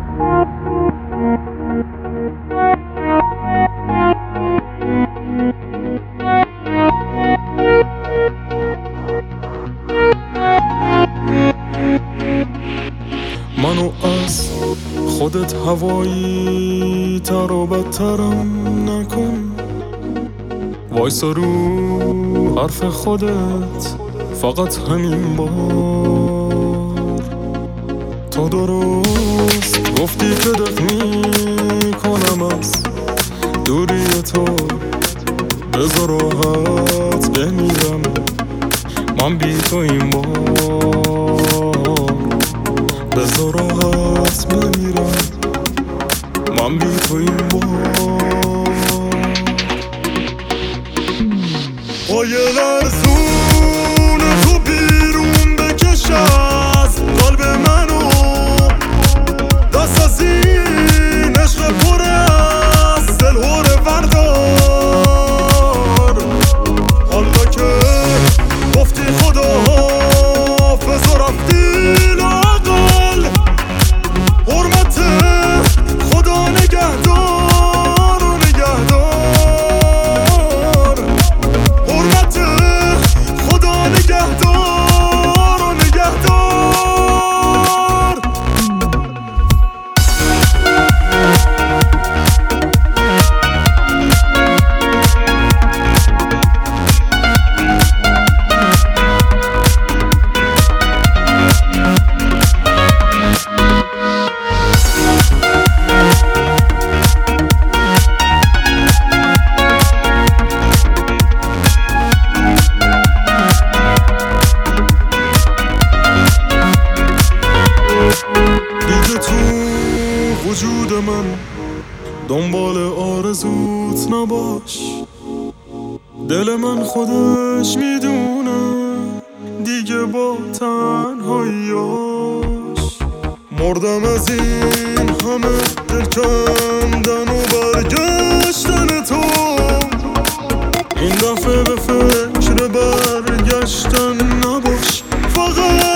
منو از خودت هوایی تر و بدترم نکن، وایسا رو حرف خودت فقط همین بار. تو درست گفتی که دق میکنم از دوری تو، بذار راحت بمیرم من بی تو این بار. بذار راحت بمیرم من بی تو این بار. پای لرزون تو بیرون بکش از قلب منو، دست از این عشق پر از دلهور وردار. حالا که گفتی خدا حافظ و رفتی لااقل، حرمت خدا نگهدار و نگهدار. حرمت خدا نگهدار و نگهدار. وجود من دنبال آرزوت نباش، دل من خودش میدونه دیگه با تنهاییاش. مردم از این همه دل کندن و برگشتن تو، این دفعه به فکر برگشتن نباش. فقط